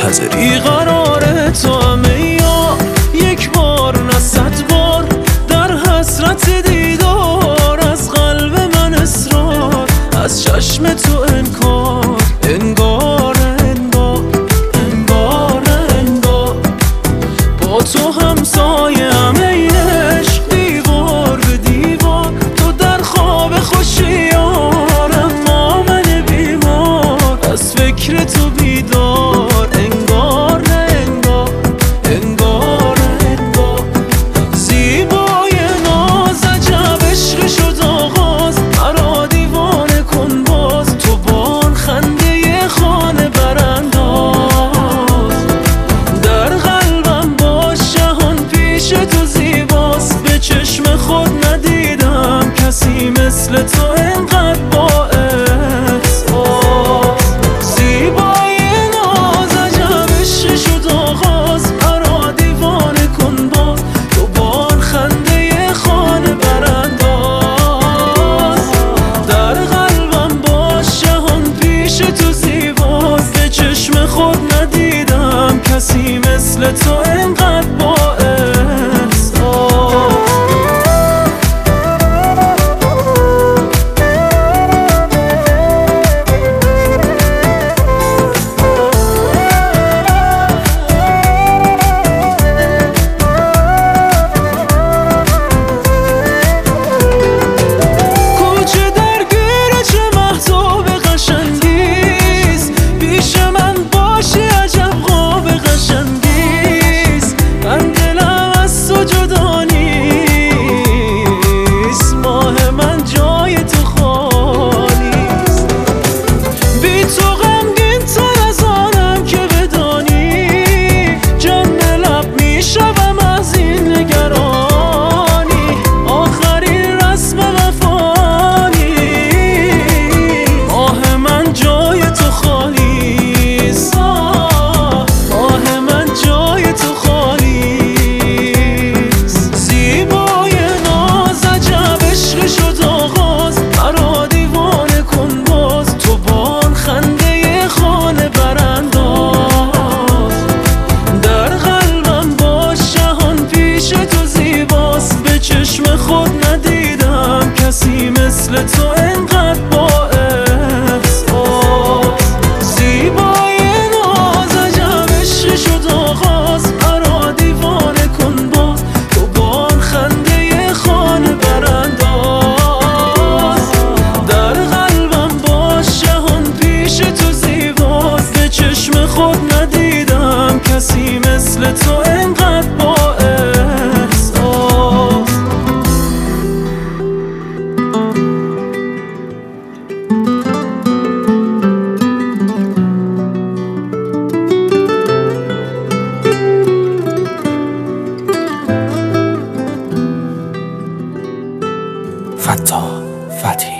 منتظری قرار تو همه یا یک بار نه 100 بار در حسرت دیدار، از قلب من اصرار، از چشم تو انکار. انگار انگار انگار انگار با تو همسایه همه عشق، دیوار به دیوار، تو در خواب خوشیار، اما من بیمار از فکر تو بیدار. انگار نه انگار انگار انگار زیبای ناز عجب عشق شد آغاز، مرا دیوانه کن باز، تو با آن خنده خانه برانداز. در قلبم باش جهان پیش تو زیباست، به چشم خود ندیدم کسی مثل تو انقدر با احساس. زیبای ناز عجب عشق شد آغاز، مرا دیوانه کن باز، تو با آن خنده خانه برانداز. در قلبم باش جهان پیش تو زیباست، به چشم خود ندیدم کسی مثل تو انقدر با مثل تو انقدر با احساس. زیبای ناز عجب عشق شد آغاز، مرا دیوانه کن باز، تو با آن خنده خانه برانداز. در قلبم باش جهان پیش تو زیباست، به چشم خود ندیدم کسی مثل تو انقدر با فتاح فتحی.